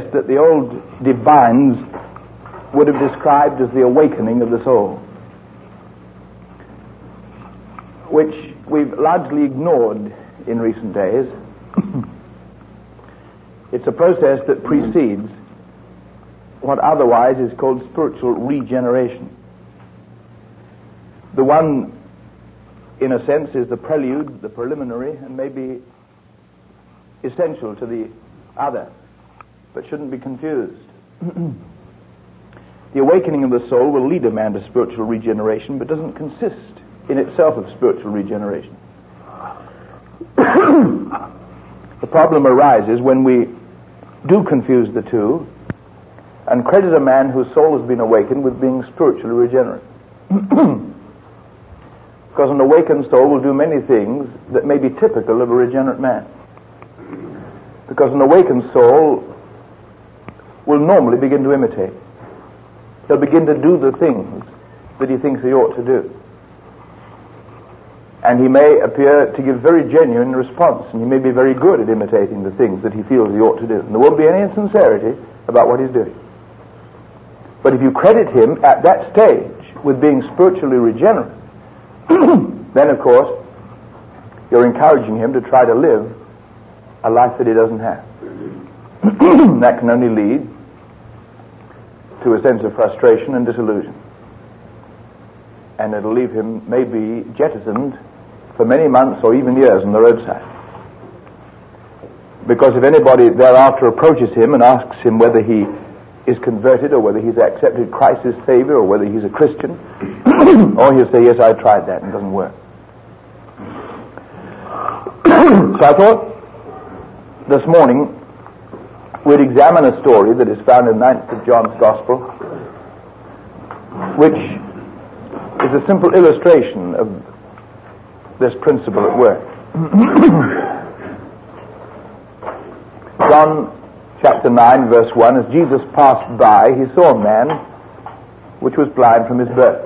process that the old divines would have described as the awakening of the soul, which we've largely ignored in recent days. It's a process that precedes what otherwise is called spiritual regeneration. The one, in a sense, is the prelude, the preliminary, and maybe essential to the other, but shouldn't be confused. The awakening of the soul will lead a man to spiritual regeneration, but doesn't consist in itself of spiritual regeneration. The problem arises when we do confuse the two and credit a man whose soul has been awakened with being spiritually regenerate. Because an awakened soul will do many things that may be typical of a regenerate man. Because an awakened soul will normally begin to imitate. He'll begin to do the things that he thinks he ought to do. And he may appear to give very genuine response, and he may be very good at imitating the things that he feels he ought to do. And there won't be any insincerity about what he's doing. But if you credit him at that stage with being spiritually regenerate, then of course you're encouraging him to try to live a life that he doesn't have. That can only lead to a sense of frustration and disillusion. And it'll leave him maybe jettisoned for many months or even years on the roadside. Because if anybody thereafter approaches him and asks him whether he is converted or whether he's accepted Christ as Savior or whether he's a Christian, or he'll say, yes, I tried that and it doesn't work. So I thought this morning we'd examine a story that is found in 9th of John's Gospel, which is a simple illustration of this principle at work. John chapter 9, verse 1, as Jesus passed by, he saw a man which was blind from his birth.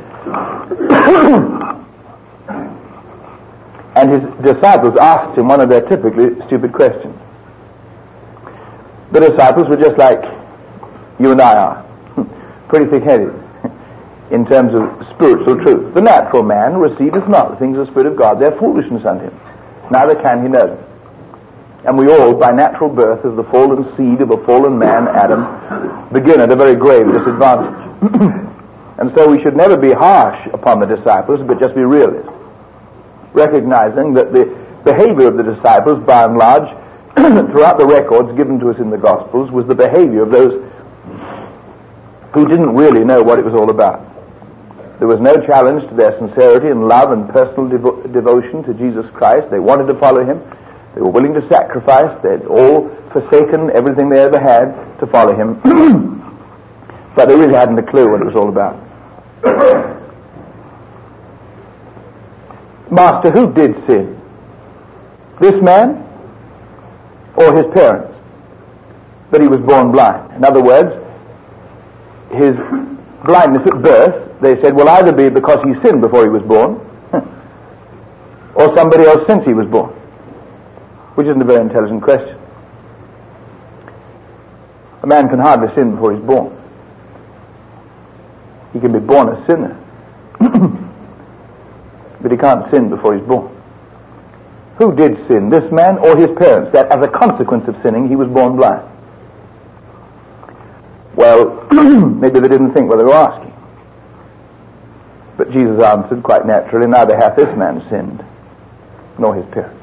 And his disciples asked him one of their typically stupid questions. The disciples were just like you and I are, pretty thick-headed in terms of spiritual truth. The natural man receiveth not the things of the Spirit of God. They're foolishness unto him, neither can he know them. And we all, by natural birth, as the fallen seed of a fallen man, Adam, begin at a very grave disadvantage. And so we should never be harsh upon the disciples, but just be realists, recognizing that the behavior of the disciples, by and large, throughout the records given to us in the Gospels, was the behavior of those who didn't really know what it was all about. There was no challenge to their sincerity and love and personal devotion to Jesus Christ. They wanted to follow him. They were willing to sacrifice. They'd all forsaken everything they ever had to follow him. But they really hadn't a clue what it was all about. Master, who did sin? This man or his parents? That he was born blind. In other words, his blindness at birth, they said, will either be because he sinned before he was born or somebody else since he was born. Which isn't a very intelligent question. A man can hardly sin before he's born. He can be born a sinner. But he can't sin before he's born. Who did sin, this man or his parents, that as a consequence of sinning he was born blind? Well, maybe they didn't think what they were asking. But Jesus answered quite naturally, neither hath this man sinned, nor his parents.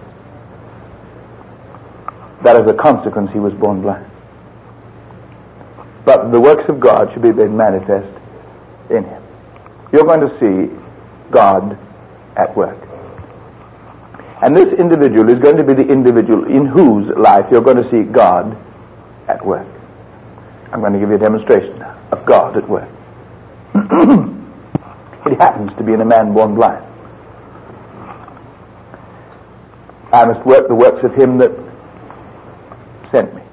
That as a consequence he was born blind. But the works of God should be made manifest in him. You're going to see God at work. And this individual is going to be the individual in whose life you're going to see God at work. I'm going to give you a demonstration now of God at work. It happens to be in a man born blind. I must work the works of him that sent me.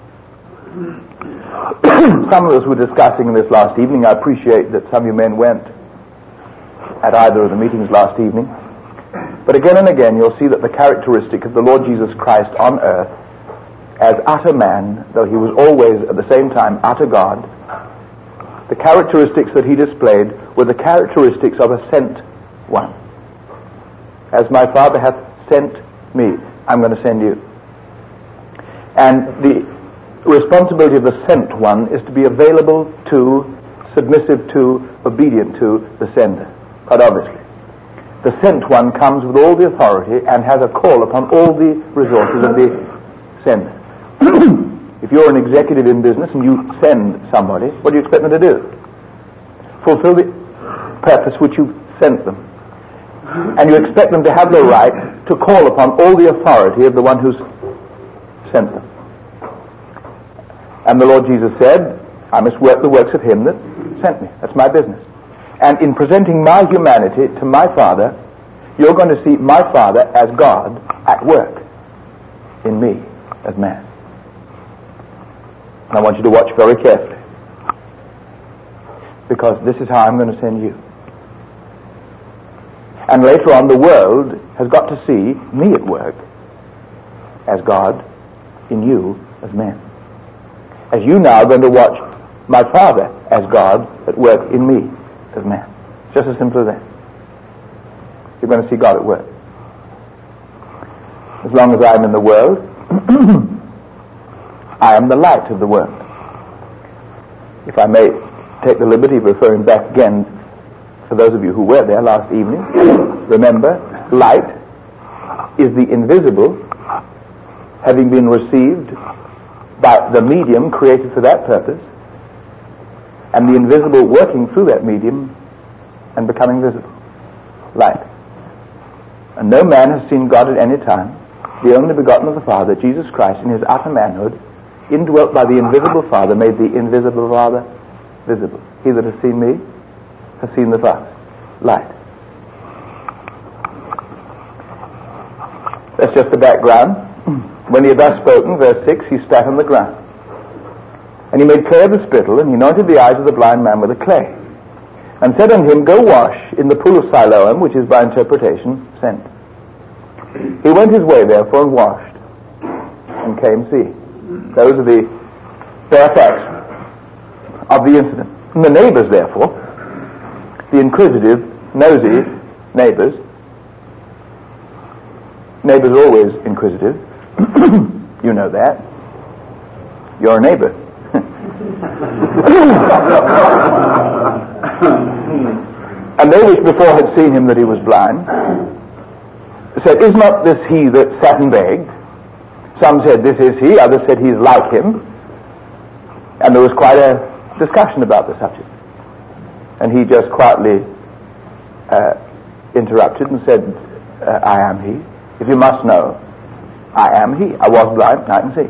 Some of us were discussing this last evening. I appreciate that some of you men went at either of the meetings last evening. But again and again you'll see that the characteristic of the Lord Jesus Christ on earth as utter man, though he was always at the same time utter God, the characteristics that he displayed were the characteristics of a sent one. As my Father hath sent me, I'm going to send you. And the responsibility of the sent one is to be available to, submissive to, obedient to the sender, quite obviously. The sent one comes with all the authority and has a call upon all the resources of the sender. If you're an executive in business and you send somebody, what do you expect them to do? Fulfill the purpose which you sent them. And you expect them to have the right to call upon all the authority of the one who's sent them. And the Lord Jesus said, I must work the works of him that sent me. That's my business. And in presenting my humanity to my Father, you're going to see my Father as God at work in me as man. And I want you to watch very carefully, because this is how I'm going to send you. And later on, the world has got to see me at work as God in you as man. As you now are going to watch my Father as God at work in me as man. Just as simple as that. You're going to see God at work. As long as I'm in the world, I am the light of the world. If I may take the liberty of referring back again, for those of you who were there last evening, remember, light is the invisible having been received by the medium created for that purpose, and the invisible working through that medium and becoming visible. Light. And no man has seen God at any time. The only begotten of the Father, Jesus Christ, in his utter manhood, indwelt by the invisible Father, made the invisible Father visible. He that has seen me has seen the Father. Light. That's just the background. When he had thus spoken, verse 6, he spat on the ground. And he made clay of the spittle, and he anointed the eyes of the blind man with the clay, and said unto him, Go wash in the pool of Siloam, which is by interpretation sent. He went his way therefore and washed, and came seeing. Those are the bare facts of the incident. And the neighbors, therefore, the inquisitive, nosy neighbors are always inquisitive. You know that. You're a neighbor. And they which before had seen him that he was blind said, Is not this he that sat and begged? Some said, This is he. Others said, He's like him. And there was quite a discussion about the subject. And he just quietly interrupted and said, I am he. If you must know, I am he. I was blind, now I can see.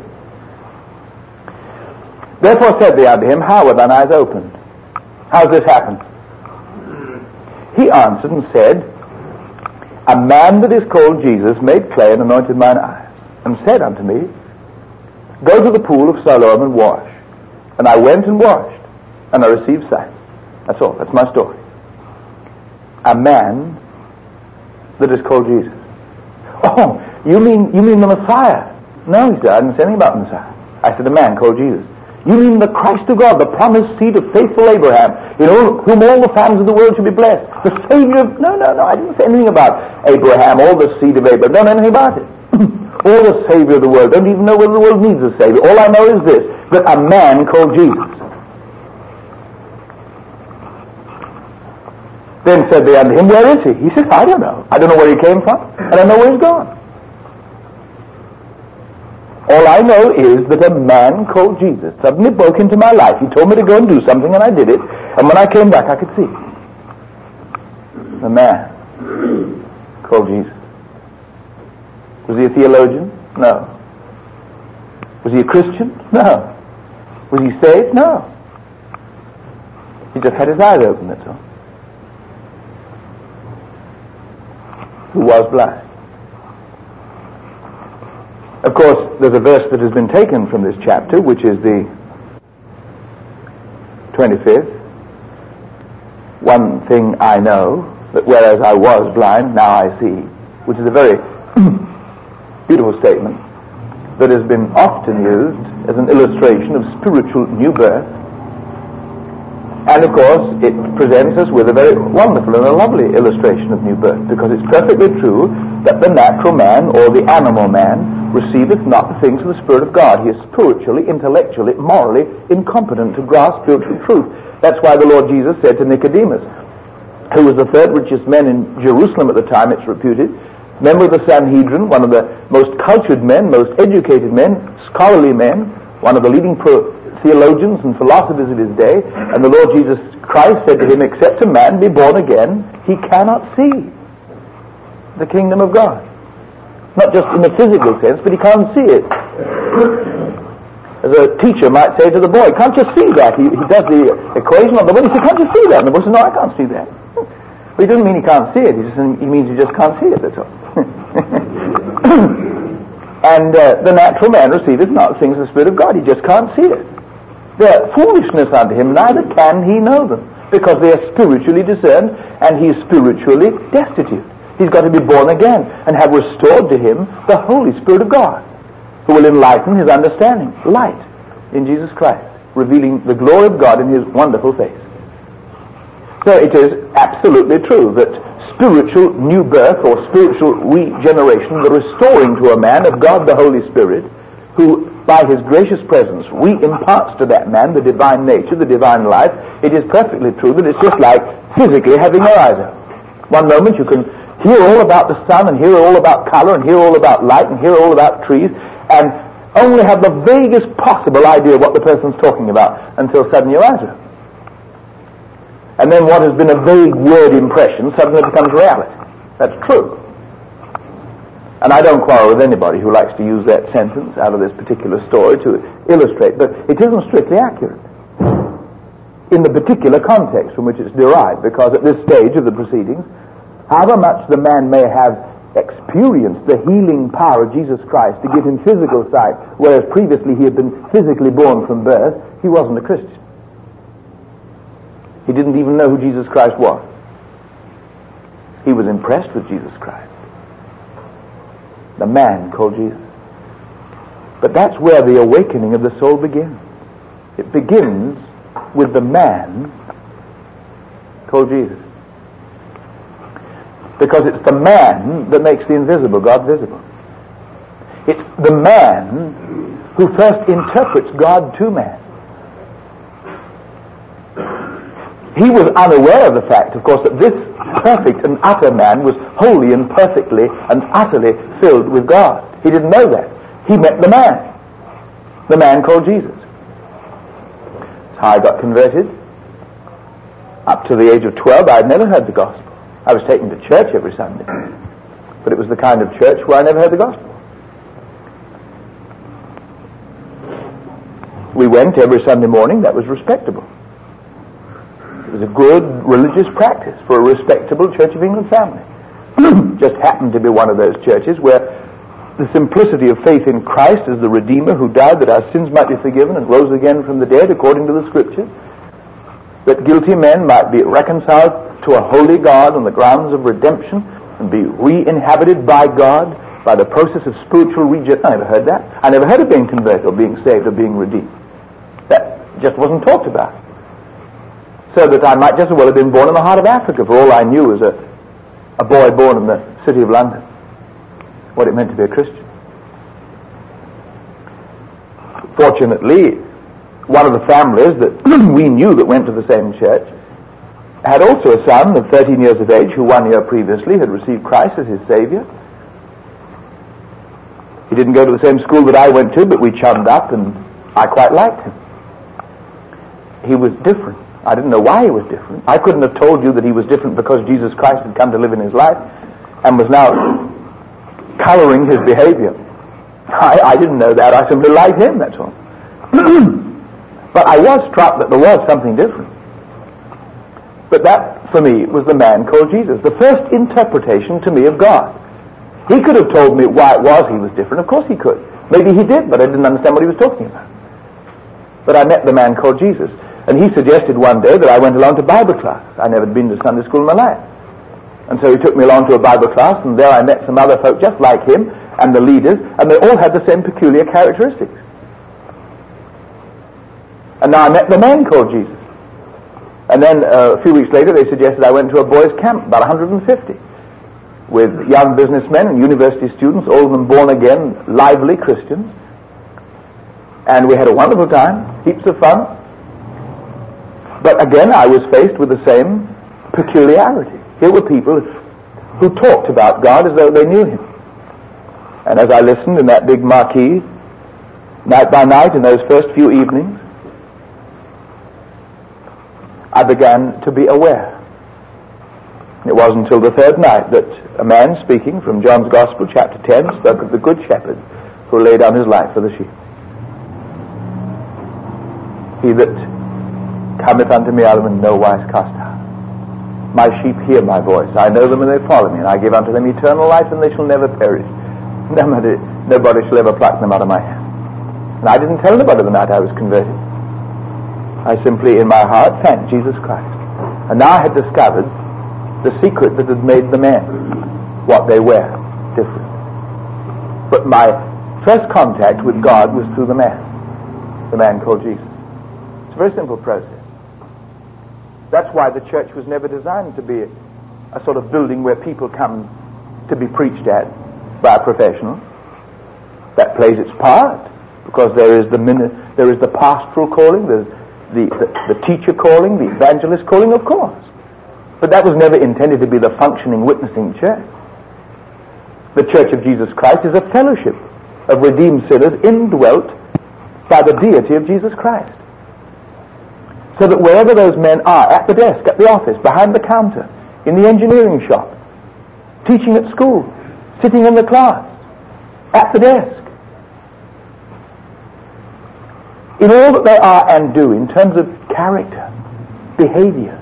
Therefore said they unto him, How were thine eyes opened? How has this happened? He answered and said, A man that is called Jesus made clay and anointed mine eyes, and said unto me, Go to the pool of Siloam and wash. And I went and washed, and I received sight. That's all. That's my story. A man that is called Jesus. Oh, you mean the Messiah? No, he said, I didn't say anything about the Messiah. I said, a man called Jesus. You mean the Christ of God, the promised seed of faithful Abraham, in whom all the families of the world should be blessed. The Savior of... No, I didn't say anything about Abraham, all the seed of Abraham. Don't know anything about it. Or the Savior of the world. Don't even know whether the world needs a Savior. All I know is this, that a man called Jesus. Then said they unto him, Where is he? He said, I don't know. I don't know where he came from, and I don't know where he's gone. All I know is that a man called Jesus suddenly broke into my life. He told me to go and do something, and I did it. And when I came back, I could see. A man called Jesus. Was he a theologian? No. Was he a Christian? No. Was he saved? No. He just had his eyes open, that's all. Who was blind. Of course, there's a verse that has been taken from this chapter, which is the 25th. One thing I know, that whereas I was blind, now I see, which is a very beautiful statement. that has been often used as an illustration of spiritual new birth. And of course, it presents us with a very wonderful and a lovely illustration of new birth, because it's perfectly true that the natural man or the animal man receiveth not the things of the Spirit of God. He is spiritually, intellectually, morally incompetent to grasp spiritual truth. That's why the Lord Jesus said to Nicodemus, who was the third richest man in Jerusalem at the time, it's reputed, member of the Sanhedrin, one of the most cultured men, most educated men, scholarly men, one of the leading theologians and philosophers of his day, and the Lord Jesus Christ said to him, except a man be born again, he cannot see the kingdom of God. Not just in a physical sense, but he can't see it. As a teacher might say to the boy, can't you see that? He does the equation on the board. He says, can't you see that? And the boy says, no, I can't see that. But he doesn't mean he can't see it. He means he just can't see it, that's all. And the natural man receiveth not the things of the Spirit of God. He just can't see it. They're foolishness unto him, neither can he know them, because they are spiritually discerned, and he is spiritually destitute. He's got to be born again and have restored to him the Holy Spirit of God, who will enlighten his understanding, light in Jesus Christ, revealing the glory of God in his wonderful face. So it is absolutely true that spiritual new birth or spiritual regeneration, the restoring to a man of God the Holy Spirit, who by his gracious presence re-imparts to that man the divine nature, the divine life, it is perfectly true that it's just like physically having your eyes out. One moment you can hear all about the sun and hear all about color and hear all about light and hear all about trees and only have the vaguest possible idea what the person's talking about until suddenly your eyes are open. And then what has been a vague word impression suddenly becomes reality. That's true. And I don't quarrel with anybody who likes to use that sentence out of this particular story to illustrate, but it isn't strictly accurate in the particular context from which it's derived, because at this stage of the proceedings, however much the man may have experienced the healing power of Jesus Christ to give him physical sight, whereas previously he had been physically born from birth, he wasn't a Christian. He didn't even know who Jesus Christ was. He was impressed with Jesus Christ, the man called Jesus. But that's where the awakening of the soul begins. It begins with the man called Jesus. Because it's the man that makes the invisible God visible. It's the man who first interprets God to man. He was unaware of the fact, of course, that this perfect and utter man was wholly and perfectly and utterly filled with God. He didn't know that. He met the man called Jesus. That's how I got converted. Up to the age of 12, I had never heard the gospel. I was taken to church every Sunday, but it was the kind of church where I never heard the gospel. We went every Sunday morning. That was respectable. It was a good religious practice for a respectable Church of England family. Just happened to be one of those churches where the simplicity of faith in Christ as the Redeemer who died that our sins might be forgiven and rose again from the dead according to the Scriptures, that guilty men might be reconciled to a holy God on the grounds of redemption and be re-inhabited by God by the process of spiritual regeneration. I never heard that. I never heard of being converted or being saved or being redeemed. That just wasn't talked about. So that I might just as well have been born in the heart of Africa, for all I knew as a boy born in the city of London, what it meant to be a Christian. Fortunately, one of the families that we knew that went to the same church had also a son of 13 years of age who 1 year previously had received Christ as his Savior. He didn't go to the same school that I went to, but we chummed up and I quite liked him. He was different. I didn't know why he was different. I couldn't have told you that he was different because Jesus Christ had come to live in his life and was now coloring his behavior. I didn't know that. I simply liked him, that's all. But I was struck that there was something different. But that, for me, was the man called Jesus. The first interpretation to me of God. He could have told me why it was he was different. Of course he could. Maybe he did, but I didn't understand what he was talking about. But I met the man called Jesus. And he suggested one day that I went along to Bible class. I never had been to Sunday school in my life. And so he took me along to a Bible class, and there I met some other folk just like him, and the leaders, and they all had the same peculiar characteristics. And now I met the man called Jesus. And then a few weeks later they suggested I went to a boys' camp, about 150, with young businessmen and university students, all of them born again, lively Christians. And we had a wonderful time, heaps of fun. But again, I was faced with the same peculiarity. Here were people who talked about God as though they knew Him. And as I listened in that big marquee, night by night, in those first few evenings, I began to be aware. It wasn't until the third night that a man speaking from John's Gospel, chapter 10, spoke of the Good Shepherd who laid down his life for the sheep. He that cometh unto me I will in no wise cast out. My sheep hear my voice. I know them and they follow me, and I give unto them eternal life, and they shall never perish. Nobody shall ever pluck them out of my hand. And I didn't tell anybody the night I was converted. I simply, in my heart, thanked Jesus Christ. And now I had discovered the secret that had made the men what they were, different. But my first contact with God was through the man called Jesus. It's a very simple process. That's why the church was never designed to be a sort of building where people come to be preached at by a professional. That plays its part, because there is the pastoral calling, the teacher calling, the evangelist calling, of course. But that was never intended to be the functioning, witnessing church. The Church of Jesus Christ is a fellowship of redeemed sinners indwelt by the deity of Jesus Christ. So that wherever those men are, at the desk, at the office, behind the counter, in the engineering shop, teaching at school, sitting in the class, at the desk, in all that they are and do in terms of character, behavior,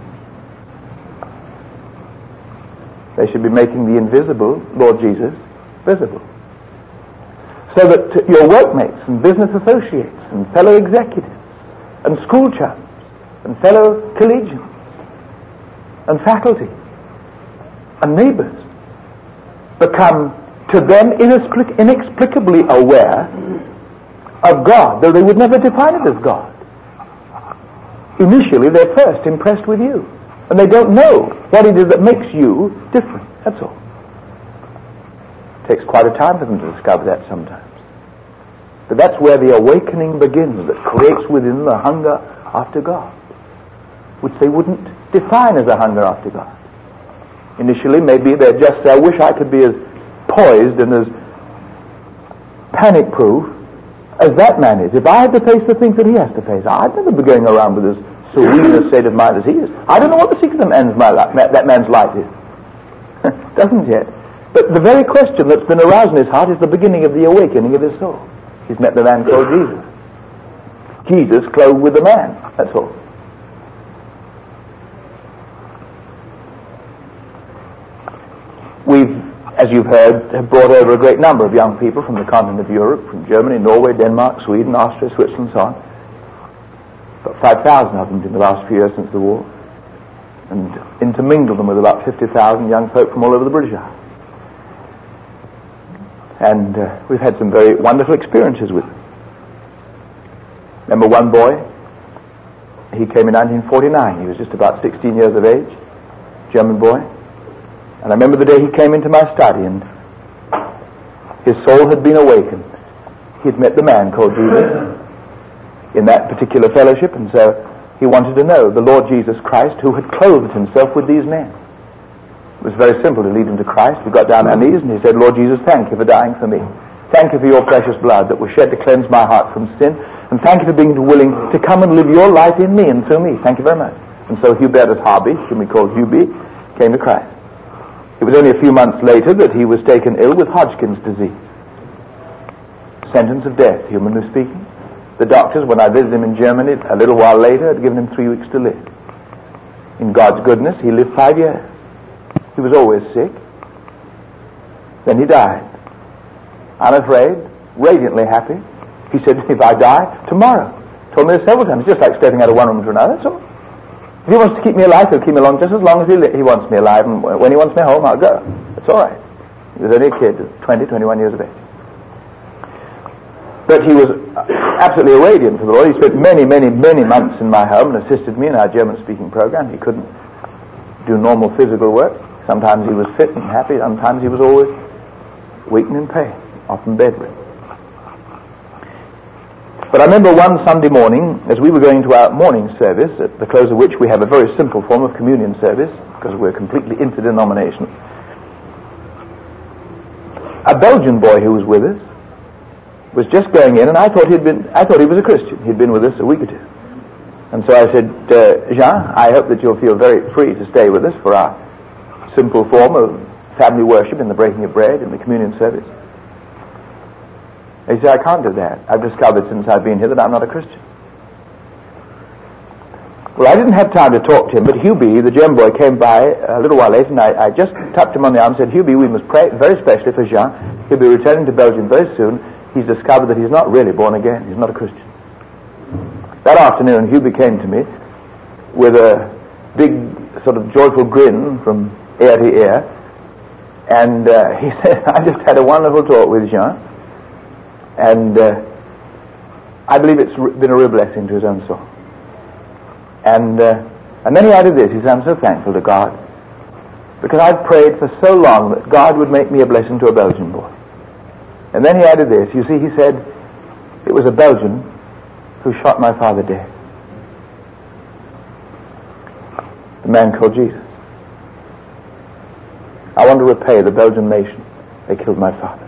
they should be making the invisible, Lord Jesus, visible. So that your workmates and business associates and fellow executives and school chums and fellow collegians and faculty and neighbors become to them inexplicably aware of God, though they would never define it as God. Initially, they're first impressed with you, and they don't know what it is that makes you different. That's all. It takes quite a time for them to discover that sometimes. But that's where the awakening begins, that creates within them a hunger after God, which they wouldn't define as a hunger after God. Initially, maybe they're just say, I wish I could be as poised and as panic-proof as that man is. If I had to face the things that he has to face, I'd never be going around with as serene a state of mind as he is. I don't know what the secret of that man's life is. Doesn't yet. But the very question that's been aroused in his heart is the beginning of the awakening of his soul. He's met the man called Jesus. Jesus clothed with the man. That's all. We've, as you've heard, have brought over a great number of young people from the continent of Europe, from Germany, Norway, Denmark, Sweden, Austria, Switzerland, and so on. About 5,000 of them in the last few years since the war. And intermingled them with about 50,000 young folk from all over the British Isles. And we've had some very wonderful experiences with them. Remember one boy? He came in 1949. He was just about 16 years of age, German boy. And I remember the day he came into my study, and his soul had been awakened. He had met the man called Jesus in that particular fellowship, and so he wanted to know the Lord Jesus Christ, who had clothed himself with these men. It was very simple to lead him to Christ. We got down on our knees, and he said, Lord Jesus, thank you for dying for me. Thank you for your precious blood that was shed to cleanse my heart from sin, and thank you for being willing to come and live your life in me and through me. Thank you very much. And so Hubertus Harvey, whom we call Hubie, came to Christ. It was only a few months later that he was taken ill with Hodgkin's disease. Sentence of death, humanly speaking. The doctors, when I visited him in Germany a little while later, had given him 3 weeks to live. In God's goodness, he lived 5 years. He was always sick. Then he died. Unafraid, radiantly happy. He said, if I die, tomorrow. Told me this several times. It's just like stepping out of one room to another, that's all. If he wants to keep me alive, he'll keep me along just as long as he wants me alive, and when he wants me home, I'll go. That's all right. He was only a kid, 20, 21 years of age. But he was absolutely a radiant for the Lord. He spent many, many, many months in my home and assisted me in our German-speaking program. He couldn't do normal physical work. Sometimes he was fit and happy. Sometimes he was always weak and in pain, often bedridden. But I remember one Sunday morning, as we were going to our morning service, at the close of which we have a very simple form of communion service, because we're completely interdenominational, a Belgian boy who was with us was just going in, and I thought he was a Christian. He'd been with us a week or two. And so I said, Jean, I hope that you'll feel very free to stay with us for our simple form of family worship in the breaking of bread and the communion service. And he said, I can't do that. I've discovered since I've been here that I'm not a Christian. Well, I didn't have time to talk to him, but Hubie, the German boy, came by a little while later, and I just tapped him on the arm and said, Hubie, we must pray very especially for Jean. He'll be returning to Belgium very soon. He's discovered that he's not really born again. He's not a Christian. That afternoon, Hubie came to me with a big sort of joyful grin from ear to ear, and he said, I just had a wonderful talk with Jean, and I believe it's been a real blessing to his own soul. And then he added this. He said, I'm so thankful to God, because I'd prayed for so long that God would make me a blessing to a Belgian boy. And then he added this. You see, he said, it was a Belgian who shot my father dead. The man called Jesus. I want to repay the Belgian nation. They killed my father.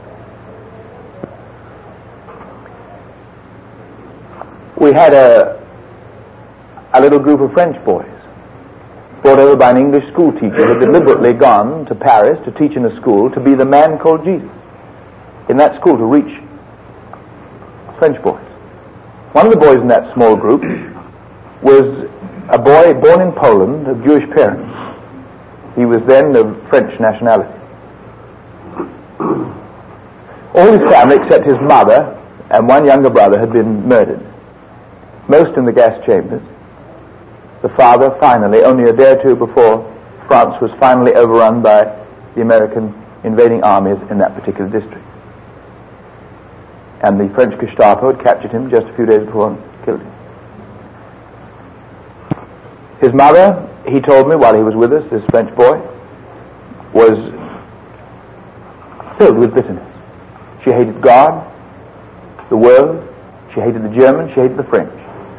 We had a little group of French boys brought over by an English school teacher who had deliberately gone to Paris to teach in a school to be the man called Jesus in that school to reach French boys. One of the boys in that small group was a boy born in Poland of Jewish parents. He was then of French nationality. All his family, except his mother and one younger brother, had been murdered. Most in the gas chambers. The father, finally, only a day or two before France was finally overrun by the American invading armies in that particular district. And the French Gestapo had captured him just a few days before and killed him. His mother, he told me while he was with us, this French boy, was filled with bitterness. She hated God, the world, she hated the Germans, she hated the French.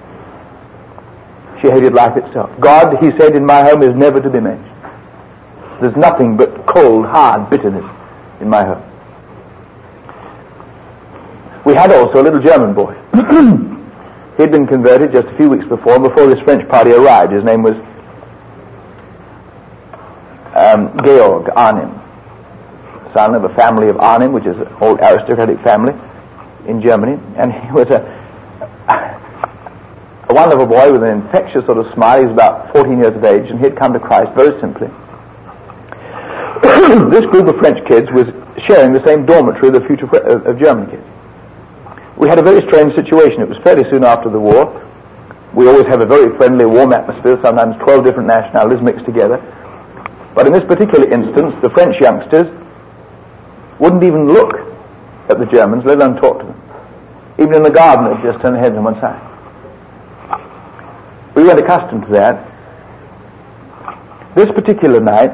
She hated life itself. God, he said, in my home is never to be mentioned. There's nothing but cold, hard bitterness in my home. We had also a little German boy. He'd been converted just a few weeks before this French party arrived. His name was Georg Arnim, son of a family of Arnim, which is an old aristocratic family in Germany. And he was a wonderful boy with an infectious sort of smile. He was about 14 years of age, and he had come to Christ very simply. This group of French kids was sharing the same dormitory of the future of German kids. We had a very strange situation. It was fairly soon after the war. We always have a very friendly, warm atmosphere, sometimes 12 different nationalities mixed together. But in this particular instance, the French youngsters wouldn't even look at the Germans, let alone talk to them. Even in the garden, they'd just turn their heads on one side. We weren't accustomed to that. This particular night,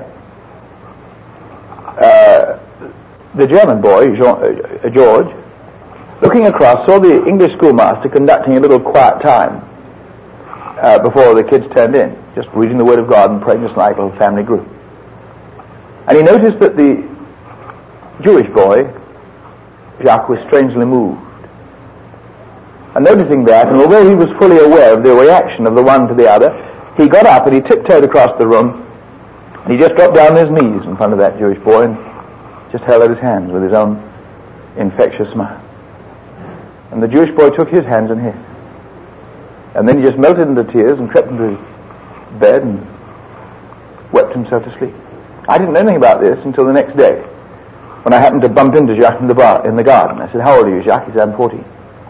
the German boy, George, looking across, saw the English schoolmaster conducting a little quiet time before the kids turned in, just reading the Word of God and praying just like a little family group. And he noticed that the Jewish boy, Jacques, was strangely moved. And noticing that, and although he was fully aware of the reaction of the one to the other, he got up and he tiptoed across the room, and he just dropped down on his knees in front of that Jewish boy and just held out his hands with his own infectious smile. And the Jewish boy took his hands in his. And then he just melted into tears and crept into his bed and wept himself to sleep. I didn't know anything about this until the next day, when I happened to bump into Jacques in the garden. I said, "How old are you, Jacques?" He said, "I'm 14.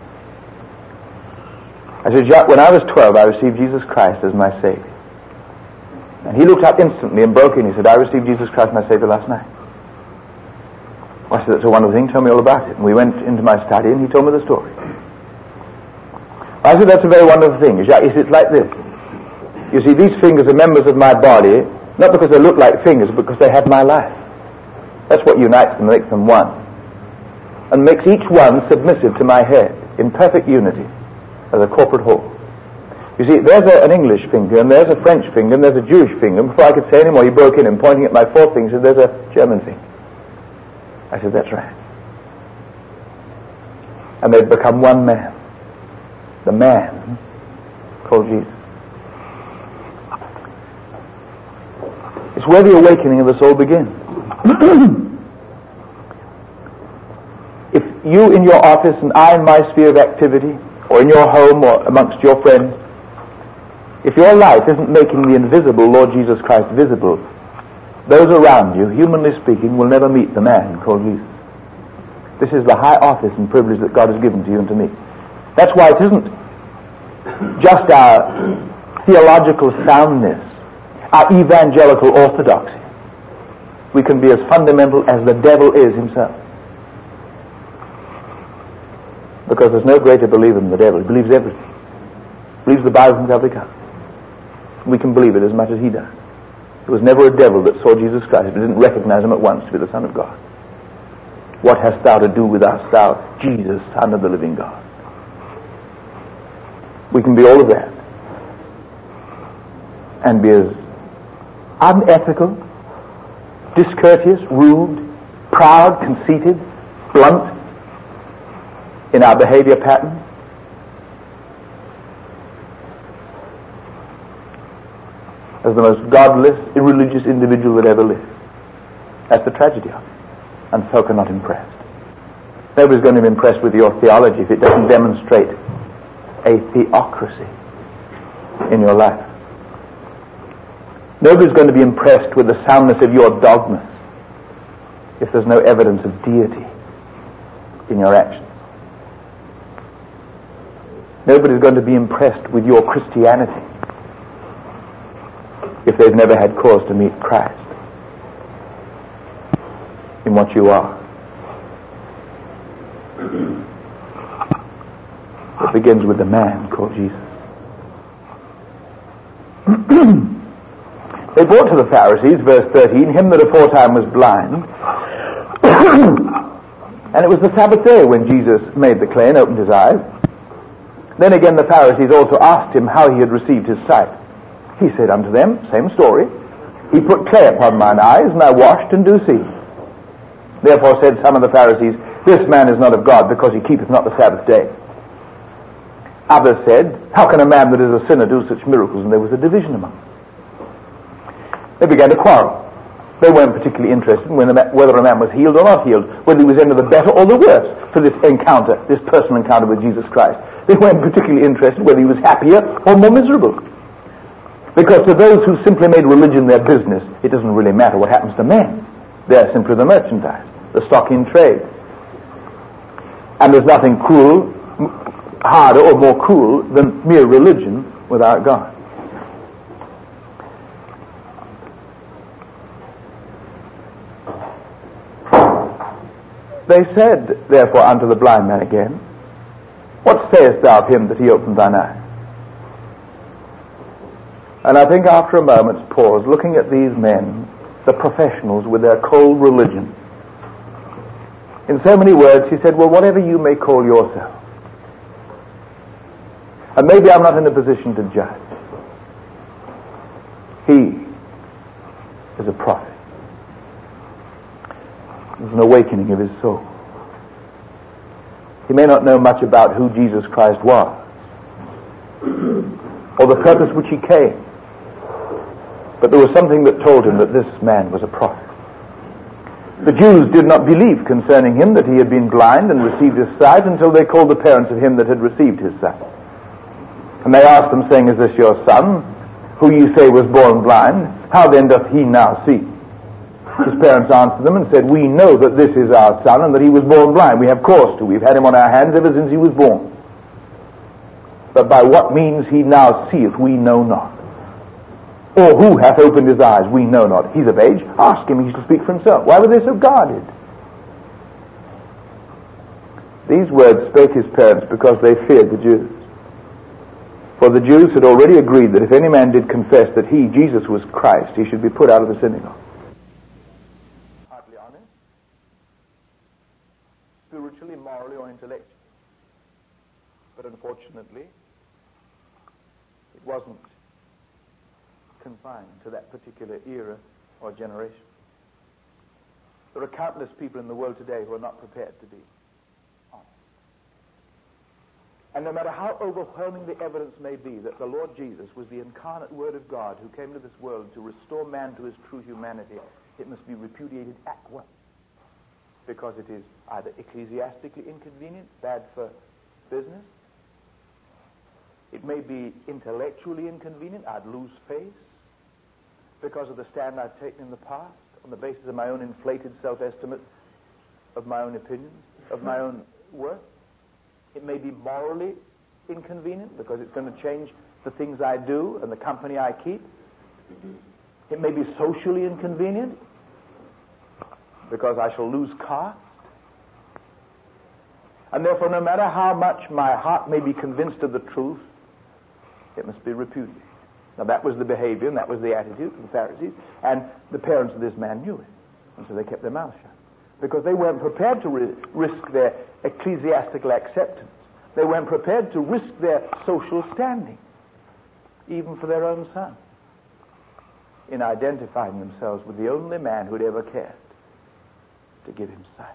I said, "Jacques, when I was 12, I received Jesus Christ as my Savior." And he looked up instantly and broke in. He said, "I received Jesus Christ my Savior last night." I said, that's a wonderful thing, tell me all about it. And we went into my study and he told me the story. I said, that's a very wonderful thing. It's like this. You see, these fingers are members of my body, not because they look like fingers, but because they have my life. That's what unites them, makes them one. And makes each one submissive to my head, in perfect unity, as a corporate whole. You see, there's an English finger, and there's a French finger, and there's a Jewish finger. And before I could say any more, he broke in and pointing at my fourth finger, said, there's a German finger. I said, that's right. And they've become one man. The man called Jesus. It's where the awakening of the soul begins. If you in your office and I in my sphere of activity, or in your home or amongst your friends, if your life isn't making the invisible Lord Jesus Christ visible, those around you, humanly speaking, will never meet the man called Jesus. This is the high office and privilege that God has given to you and to me. That's why it isn't just our theological soundness, our evangelical orthodoxy. We can be as fundamental as the devil is himself. Because there's no greater believer than the devil. He believes everything. He believes the Bible from cover to cover. We can believe it as much as he does. There was never a devil that saw Jesus Christ but didn't recognize him at once to be the Son of God. What hast thou to do with us, thou Jesus, Son of the living God? We can be all of that and be as unethical, discourteous, rude, proud, conceited, blunt in our behavior pattern as the most godless, irreligious individual that ever lived. That's the tragedy of it. And folk are not impressed. Nobody's going to be impressed with your theology if it doesn't demonstrate a theocracy in your life. Nobody's going to be impressed with the soundness of your dogmas if there's no evidence of deity in your actions. Nobody's going to be impressed with your Christianity if they've never had cause to meet Christ in what you are. It begins with the man called Jesus. They brought to the Pharisees, verse 13, him that aforetime was blind. And it was the Sabbath day when Jesus made the clay and opened his eyes. Then again the Pharisees also asked him how he had received his sight. He said unto them, same story, he put clay upon mine eyes, and I washed and do see. Therefore said some of the Pharisees, this man is not of God, because he keepeth not the Sabbath day. Others said, how can a man that is a sinner do such miracles? And there was a division among them. They began to quarrel. They weren't particularly interested in whether a man was healed or not healed, whether he was any the better or the worse for this encounter, this personal encounter with Jesus Christ. They weren't particularly interested whether he was happier or more miserable. Because to those who simply made religion their business, it doesn't really matter what happens to men. They're simply the merchandise, the stock in trade. And there's nothing cruel, harder or more cruel than mere religion without God. They said, therefore, unto the blind man again, what sayest thou of him that he opened thine eyes? And I think after a moment's pause, looking at these men, the professionals with their cold religion, in so many words, he said, well, whatever you may call yourself. And maybe I'm not in a position to judge. He is a prophet. There's an awakening of his soul. He may not know much about who Jesus Christ was, or the purpose which he came, but there was something that told him that this man was a prophet. The Jews did not believe concerning him that he had been blind and received his sight until they called the parents of him that had received his sight. And they asked them, saying, is this your son, who you say was born blind? How then doth he now see? His parents answered them and said, we know that this is our son and that he was born blind. We have cause to. We've had him on our hands ever since he was born. But by what means he now seeth, we know not. Or who hath opened his eyes, we know not. He's of age. Ask him, he shall speak for himself. Why were they so guarded? These words spake his parents because they feared the Jews. For the Jews had already agreed that if any man did confess that he, Jesus, was Christ, he should be put out of the synagogue. Hardly honest, spiritually, morally, or intellectually. But unfortunately, it wasn't confined to that particular era or generation. There are countless people in the world today who are not prepared to be honest. And no matter how overwhelming the evidence may be that the Lord Jesus was the incarnate Word of God who came to this world to restore man to his true humanity, it must be repudiated at once, because it is either ecclesiastically inconvenient, bad for business. It may be intellectually inconvenient. I'd lose face because of the stand I've taken in the past on the basis of my own inflated self-estimate of my own opinions, of my own worth. It may be morally inconvenient because it's going to change the things I do and the company I keep. It may be socially inconvenient because I shall lose caste. And therefore, no matter how much my heart may be convinced of the truth, it must be repudiated. Now, that was the behavior and that was the attitude of the Pharisees, and the parents of this man knew it. And so they kept their mouths shut, because they weren't prepared to risk their ecclesiastical acceptance. They weren't prepared to risk their social standing, even for their own son, in identifying themselves with the only man who'd ever cared to give him sight.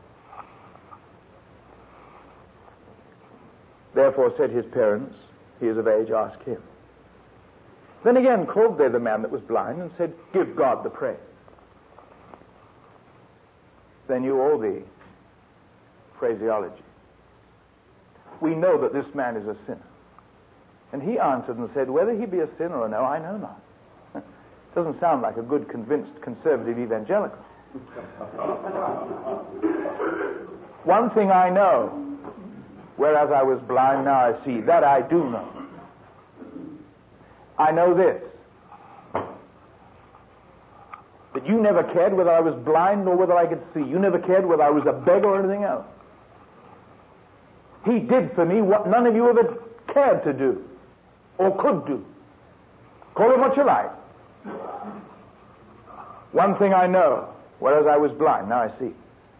Therefore said his parents, he is of age, ask him. Then again called they the man that was blind and said, give God the praise. They knew all the phraseology. We know that this man is a sinner. And he answered and said, whether he be a sinner or no, I know not. Doesn't sound like a good, convinced, conservative evangelical. One thing I know, whereas I was blind, now I see. That I do know. I know this, that you never cared whether I was blind nor whether I could see. You never cared whether I was a beggar or anything else. He did for me what none of you ever cared to do or could do. Call it what you like. One thing I know, whereas I was blind, now I see.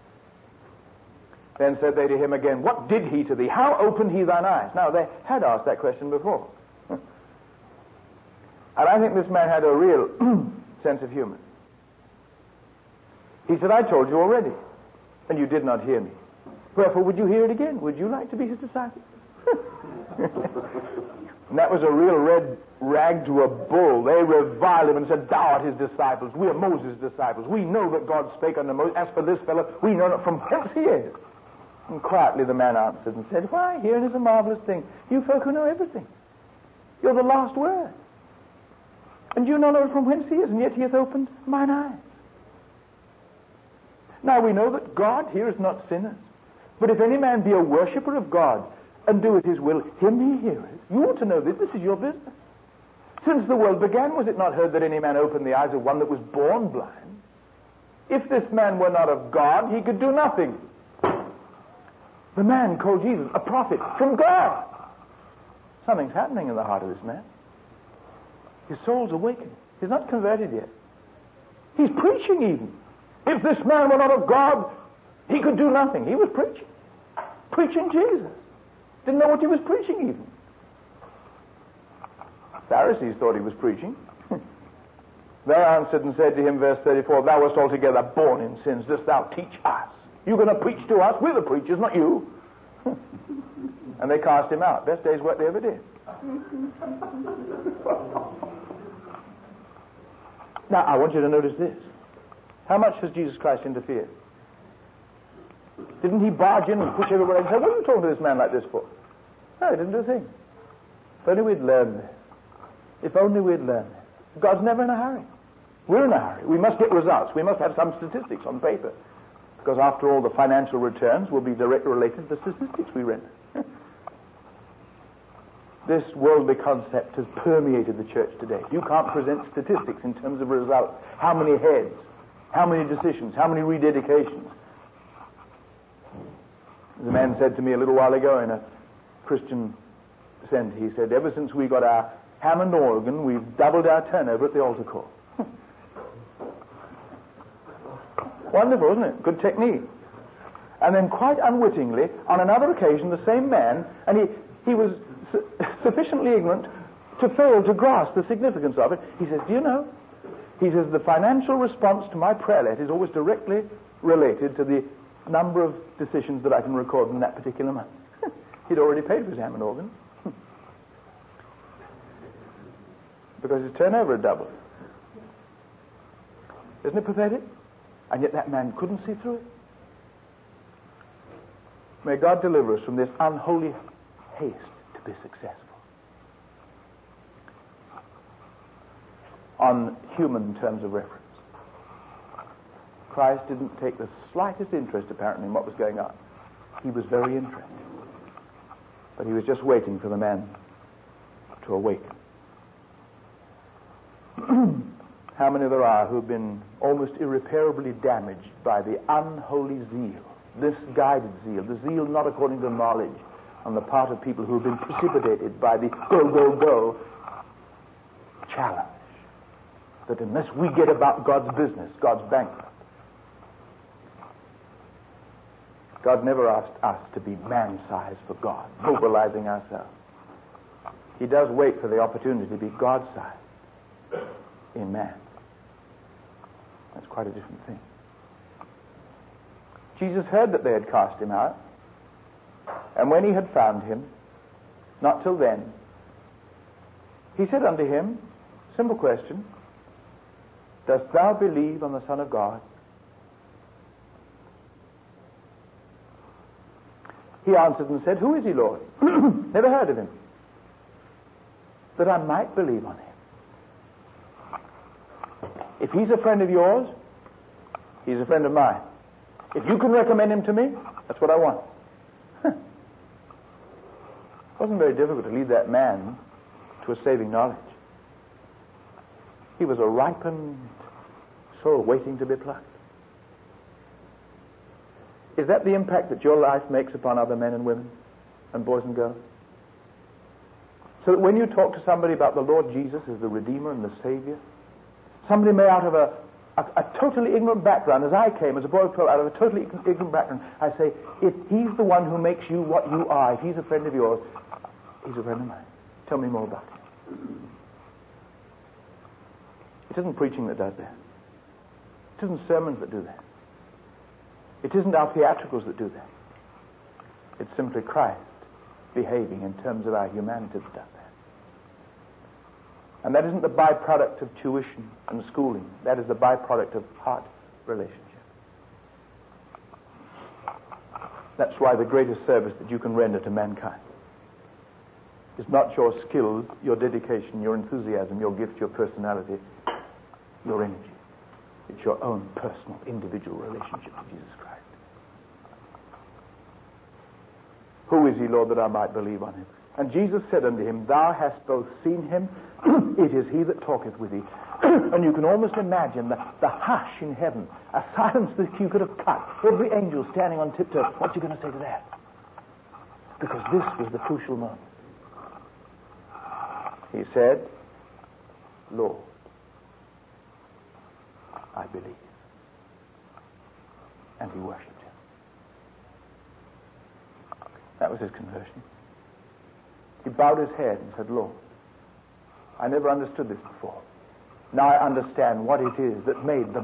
Then said they to him again, what did he to thee? How opened he thine eyes? Now, they had asked that question before. And I think this man had a real sense of humor. He said, I told you already, and you did not hear me. Wherefore would you hear it again? Would you like to be his disciple? And that was a real red rag to a bull. They reviled him and said, thou art his disciples. We are Moses' disciples. We know that God spake unto Moses. As for this fellow, we know not from whence he is. And quietly the man answered and said, why, hearing is a marvelous thing. You folk who know everything. You're the last word. And you know not from whence he is, and yet he hath opened mine eyes. Now we know that God heareth not sinners. But if any man be a worshipper of God, and doeth his will, him he heareth. You ought to know this. This is your business. Since the world began, was it not heard that any man opened the eyes of one that was born blind? If this man were not of God, he could do nothing. The man called Jesus a prophet from God. Something's happening in the heart of this man. His soul's awakening. He's not converted yet. He's preaching even. If this man were not of God, he could do nothing. He was preaching. Preaching Jesus. Didn't know what he was preaching even. Pharisees thought he was preaching. They answered and said to him, verse 34, thou wast altogether born in sins. Dost thou teach us? You're going to preach to us? We're the preachers, not you. And they cast him out. Best day's work they ever did. Now, I want you to notice this. How much has Jesus Christ interfered? Didn't he barge in and push everybody and say, what are you talking to this man like this for? No, he didn't do a thing. If only we'd learned this. If only we'd learned this. God's never in a hurry. We're in a hurry. We must get results. We must have some statistics on paper. Because after all, the financial returns will be directly related to the statistics we render. This worldly concept has permeated the church today. You can't present statistics in terms of results. How many heads? How many decisions? How many rededications? The man said to me a little while ago in a Christian center, he said, ever since we got our Hammond organ, we've doubled our turnover at the altar call. Wonderful, isn't it? Good technique. And then quite unwittingly, on another occasion, the same man, and he was sufficiently ignorant to fail to grasp the significance of it. He says, do you know? He says, the financial response to my prayer letter is always directly related to the number of decisions that I can record in that particular month. He'd already paid for his Hammond organ. Because his turnover had doubled. Isn't it pathetic? And yet that man couldn't see through it. May God deliver us from this unholy haste to be successful. On human terms of reference, Christ didn't take the slightest interest, apparently, in what was going on. He was very interested. But he was just waiting for the man to awaken. How many there are who've been almost irreparably damaged by the unholy zeal, this guided zeal, the zeal not according to knowledge on the part of people who have been precipitated by the go, go, go challenge that unless we get about God's business, God's bankrupt. God never asked us to be man-sized for God, mobilizing ourselves. He does wait for the opportunity to be God-sized in man. That's quite a different thing. Jesus heard that they had cast him out, and when he had found him, not till then, he said unto him, simple question, dost thou believe on the Son of God? He answered and said, who is he, Lord? Never heard of him. That I might believe on him. If he's a friend of yours, he's a friend of mine. If you can recommend him to me, that's what I want. It wasn't very difficult to lead that man to a saving knowledge. He was a ripened soul waiting to be plucked. Is that the impact that your life makes upon other men and women and boys and girls? So that when you talk to somebody about the Lord Jesus as the Redeemer and the Savior, somebody may out of a totally ignorant background, as I came as a boy of 12, out of a totally ignorant background, I say, if he's the one who makes you what you are, if he's a friend of yours, he's a friend of mine. Tell me more about him. It isn't preaching that does that. It isn't sermons that do that. It isn't our theatricals that do that. It's simply Christ behaving in terms of our humanity that does that. And that isn't the byproduct of tuition and schooling. That is the byproduct of heart relationship. That's why the greatest service that you can render to mankind is not your skills, your dedication, your enthusiasm, your gift, your personality, your energy. It's your own personal, individual relationship with Jesus Christ. Who is he, Lord, that I might believe on him? And Jesus said unto him, thou hast both seen him, it is he that talketh with thee. And you can almost imagine the hush in heaven, a silence that you could have cut. Every angel standing on tiptoe. What's he going to say to that? Because this was the crucial moment. He said, Lord, I believe. And he worshipped him. That was his conversion. He bowed his head and said, Lord, I never understood this before. Now I understand what it is that made the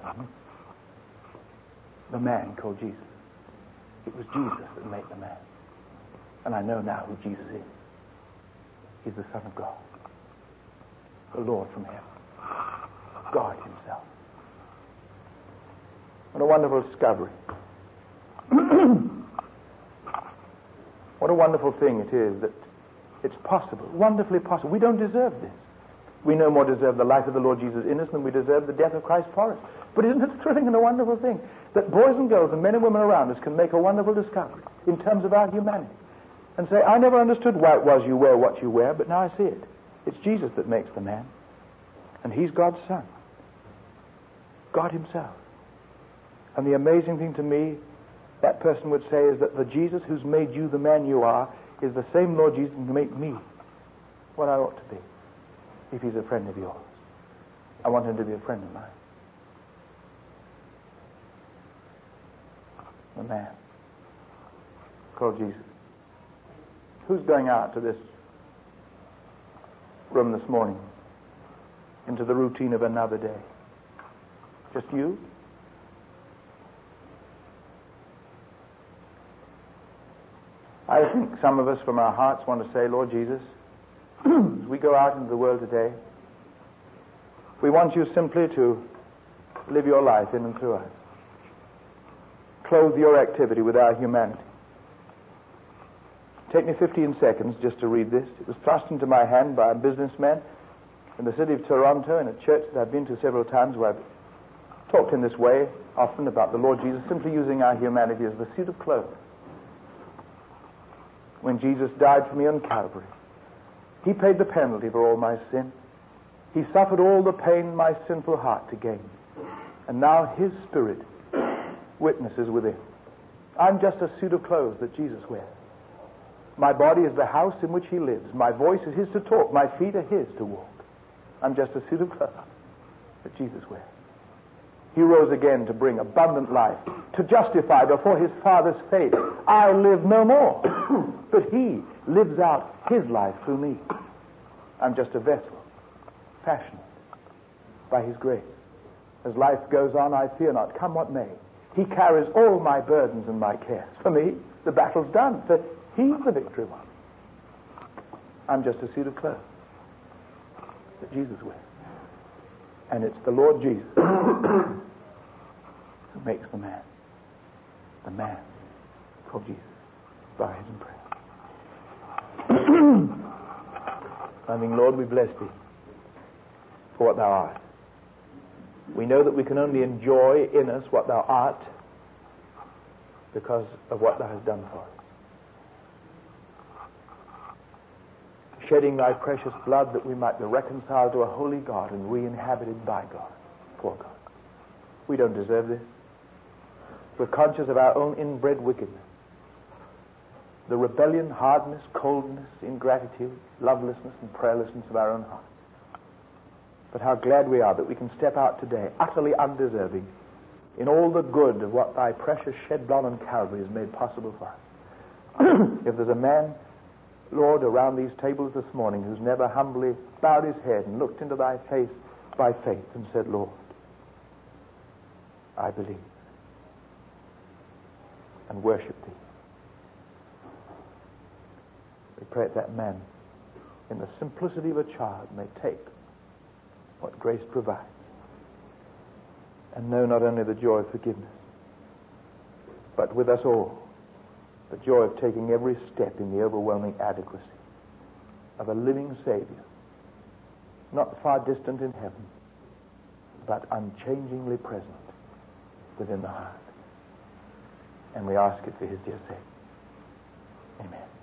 man called Jesus. It was Jesus that made the man. And I know now who Jesus is. He's the Son of God, the Lord from heaven, God himself. What a wonderful discovery. What a wonderful thing it is that it's possible, wonderfully possible. We don't deserve this. We no more deserve the life of the Lord Jesus in us than we deserve the death of Christ for us. But isn't it thrilling and a wonderful thing that boys and girls and men and women around us can make a wonderful discovery in terms of our humanity and say, I never understood why it was you wear what you wear, but now I see it. It's Jesus that makes the man. And he's God's Son. God himself. And the amazing thing to me that person would say is that the Jesus who's made you the man you are is the same Lord Jesus who can make me what I ought to be. If he's a friend of yours, I want him to be a friend of mine. The man called Jesus. Who's going out to this room this morning into the routine of another day? Just you? I think some of us from our hearts want to say, Lord Jesus, as we go out into the world today, we want you simply to live your life in and through us. Clothe your activity with our humanity. Take me 15 seconds just to read this. It was thrust into my hand by a businessman in the city of Toronto in a church that I've been to several times where I've talked in this way often about the Lord Jesus simply using our humanity as the suit of clothes. When Jesus died for me on Calvary, he paid the penalty for all my sin. He suffered all the pain my sinful heart to gain. And now his Spirit witnesses within. I'm just a suit of clothes that Jesus wears. My body is the house in which he lives. My voice is his to talk. My feet are his to walk. I'm just a suit of clothes that Jesus wears. He rose again to bring abundant life, to justify before his Father's face. I live no more, but he lives out his life through me. I'm just a vessel, fashioned by his grace. As life goes on, I fear not, come what may. He carries all my burdens and my cares. For me, the battle's done. For he's the victory one. I'm just a suit of clothes that Jesus wears. And it's the Lord Jesus who makes the man called Jesus. Bow his in prayer. Loving Lord, we bless thee for what thou art. We know that we can only enjoy in us what thou art because of what thou hast done for us. Shedding thy precious blood that we might be reconciled to a holy God and re-inhabited by God, for God. We don't deserve this. We're conscious of our own inbred wickedness. The rebellion, hardness, coldness, ingratitude, lovelessness, and prayerlessness of our own heart. But how glad we are that we can step out today, utterly undeserving, in all the good of what thy precious shed blood on Calvary has made possible for us. If there's a man, Lord, around these tables this morning who's never humbly bowed his head and looked into thy face by faith and said, Lord, I believe, and worship thee. We pray that man, in the simplicity of a child, may take what grace provides and know not only the joy of forgiveness, but with us all, the joy of taking every step in the overwhelming adequacy of a living Savior, not far distant in heaven, but unchangingly present within the heart. And we ask it for his dear sake. Amen.